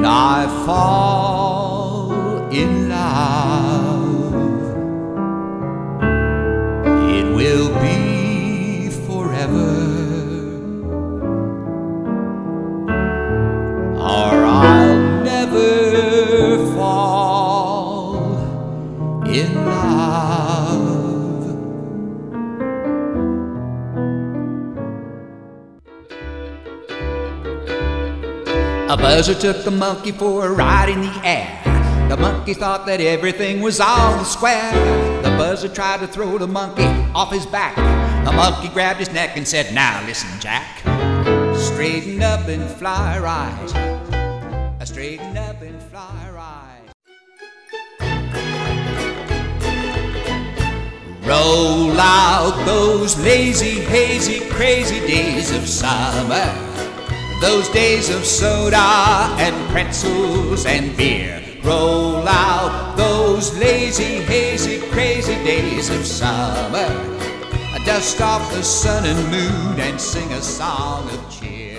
I fall in love, it will be forever, or I'll never fall in love. A buzzard took a monkey for a ride in the air. The monkey thought that everything was all square. The buzzard tried to throw the monkey off his back. The monkey grabbed his neck and said, "Now listen, Jack. Straighten up and fly right. Straighten up and fly right. Roll out those lazy, hazy, crazy days of summer. Those days of soda and pretzels and beer. Roll out those lazy, hazy, crazy days of summer. Dust off the sun and moon and sing a song of cheer.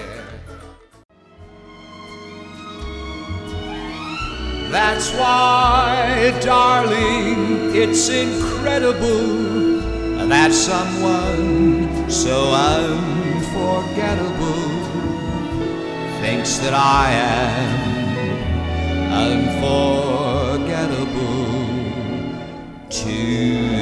That's why, darling, it's incredible that someone so unforgettable thinks that I am unforgettable too.